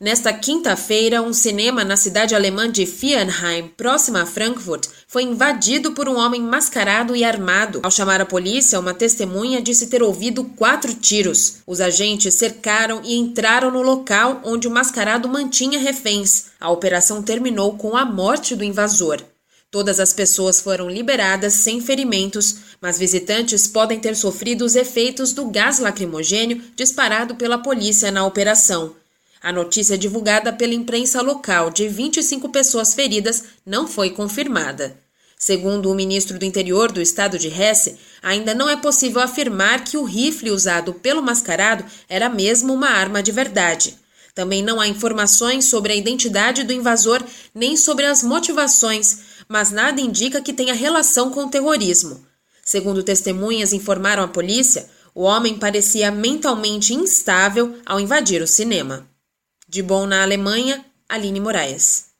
Nesta quinta-feira, um cinema na cidade alemã de Viernheim, próxima a Frankfurt, foi invadido por um homem mascarado e armado. Ao chamar a polícia, uma testemunha disse ter ouvido 4 tiros. Os agentes cercaram e entraram no local onde o mascarado mantinha reféns. A operação terminou com a morte do invasor. Todas as pessoas foram liberadas sem ferimentos, mas visitantes podem ter sofrido os efeitos do gás lacrimogênio disparado pela polícia na operação. A notícia divulgada pela imprensa local de 25 pessoas feridas não foi confirmada. Segundo o ministro do Interior do estado de Hesse, ainda não é possível afirmar que o rifle usado pelo mascarado era mesmo uma arma de verdade. Também não há informações sobre a identidade do invasor nem sobre as motivações, mas nada indica que tenha relação com o terrorismo. Segundo testemunhas informaram à polícia, o homem parecia mentalmente instável ao invadir o cinema. De Bonn, na Alemanha, Aline Moraes.